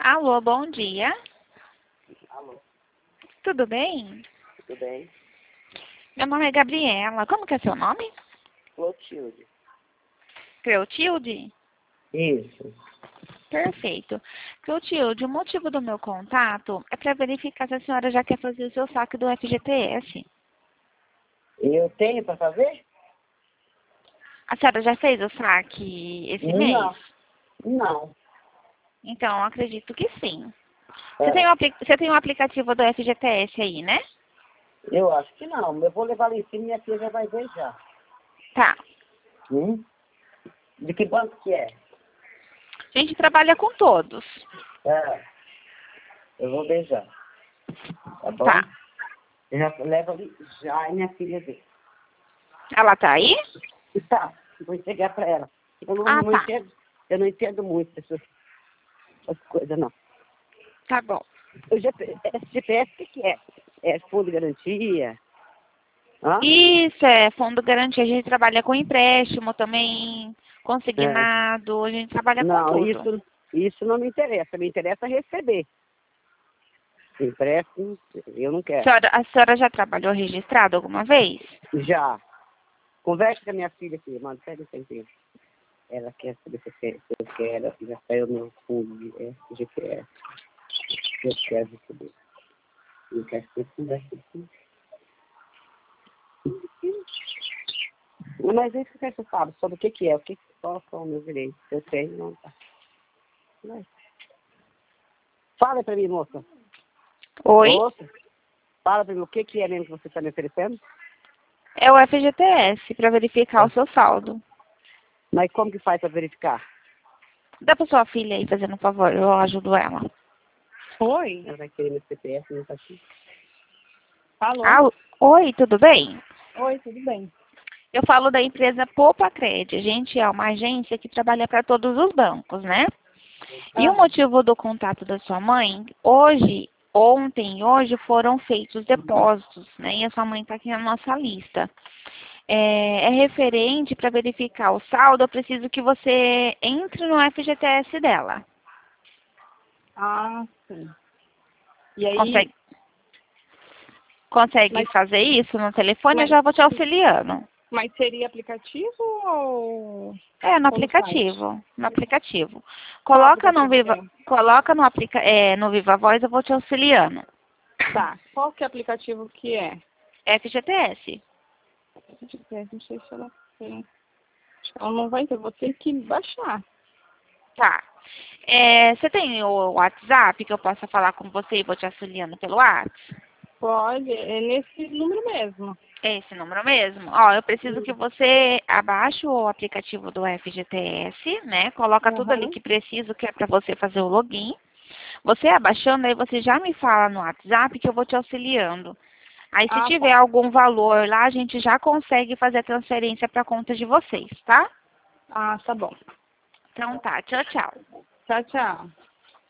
Alô, bom dia. Alô, Tudo bem? tudo bem? Meu nome é Gabriela. Como que é seu nome? Clotilde. Cleotilde? Isso. Perfeito. Cleotilde, o motivo do meu contato é para verificar se a senhora já quer fazer o seu saque do FGTS. Eu tenho para fazer? A senhora já fez o saque esse mês? Não. Não. Então, acredito que sim. É, Você tem um aplicativo do FGTS aí, né? eu acho que não. Eu vou levar lá em cima e minha filha já vai ver já. Tá. De que banco que é? A gente trabalha com todos. É, eu vou ver já. Tá bom? Tá. Eu já levo ali já e minha filha vê. Ela tá aí? E tá, vou entregar para ela. Ah, tá. Eu não entendo muito essas coisas, não. Tá bom. O GPS, o que é? É fundo de garantia? Hã? Isso, é fundo garantia. A gente trabalha com empréstimo também, É. consignado, a gente trabalha com Não, tudo. isso não me interessa. Me interessa receber. Empréstimo, eu não quero. A senhora já trabalhou registrado alguma vez? Já. Conversa com a minha filha aqui, mano. Pega um tempinho. Ela quer saber se eu quero. Já saiu meu fundo de GPS. Eu quero receber. Eu quero que você converse aqui. Mas isso que você sabe sobre o que é. Qual são os meus direitos? Eu tenho, não tá. Mas fala pra mim, moça. Oi? Moça, fala pra mim o que é mesmo que você está me oferecendo. É o FGTS, para verificar o seu saldo. Mas como que faz para verificar? Dá para sua filha aí, fazendo um favor, eu ajudo ela. Oi. Ela vai querer meu CPF, não tá aqui. Alô? Ah, oi, tudo bem? Oi, tudo bem? Eu falo da empresa Poupa Cred. A gente é uma agência que trabalha para todos os bancos, né? E o motivo do contato da sua mãe, ontem e hoje foram feitos depósitos, né? E a sua mãe está aqui na nossa lista. É referente para verificar o saldo, eu preciso que você entre no FGTS dela. Ah, sim. E aí, Consegue, consegue mas, fazer isso no telefone? Eu mas, já vou te auxiliando. mas seria aplicativo É, no ou no site? aplicativo. No aplicativo. Qual Coloca no aplicativo que Viva, é? coloca no Viva Voz, eu vou te auxiliando. Tá. Qual que é aplicativo que é? FGTS. Não sei se ela tem. Acho que ela não vai ter, vou ter que baixar. Tá. Você tem o WhatsApp que eu possa falar com você e vou te auxiliando pelo WhatsApp? Pode, é nesse número mesmo. É esse número mesmo? Ó, eu preciso que você abaixe o aplicativo do FGTS, né? Coloca tudo ali Uhum. que preciso, que é para você fazer o login. Você abaixando, aí você já me fala no WhatsApp que eu vou te auxiliando. Aí, se Ah, tiver tá. algum valor lá, a gente já consegue fazer a transferência para a conta de vocês, tá? Ah, tá bom. Então tá, tchau, tchau. Tchau, tchau.